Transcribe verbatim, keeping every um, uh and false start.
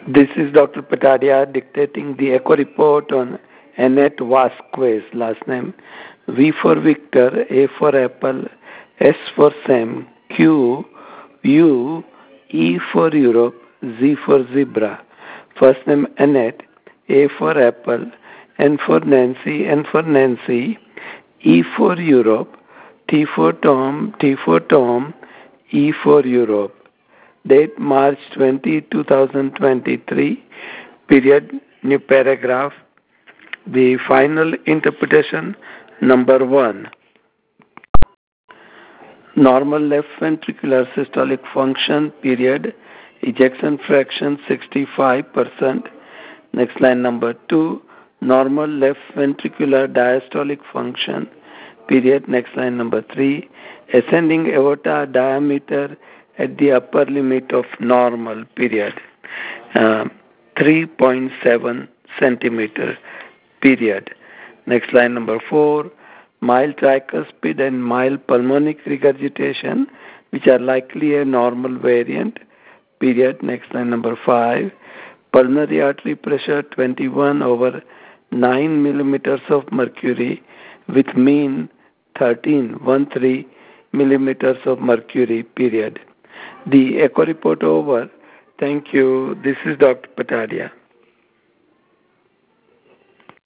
This is Doctor Patadia dictating the echo report on Annette Vasquez, last name V for Victor, A for Apple, S for Sam, Q, U, E for Europe, Z for Zebra. First name Annette, A for Apple, N for Nancy, N for Nancy, E for Europe, T for Tom, T for Tom, E for Europe. Date March twentieth, twenty twenty-three. Period, new paragraph. The final interpretation, number one. Normal left ventricular systolic function, period. Ejection fraction sixty-five percent. Next line, number two. Normal left ventricular diastolic function, period. Next line, number three. Ascending aorta diameter at the upper limit of normal, period. Uh, three point seven centimeter, period. Next line, number four. Mild tricuspid and mild pulmonic regurgitation, which are likely a normal variant, period. Next line, number five. Pulmonary artery pressure twenty-one over nine millimeters of mercury with mean thirteen, thirteen millimeters of mercury, period. The echo report over. Thank you. This is Doctor Patadia.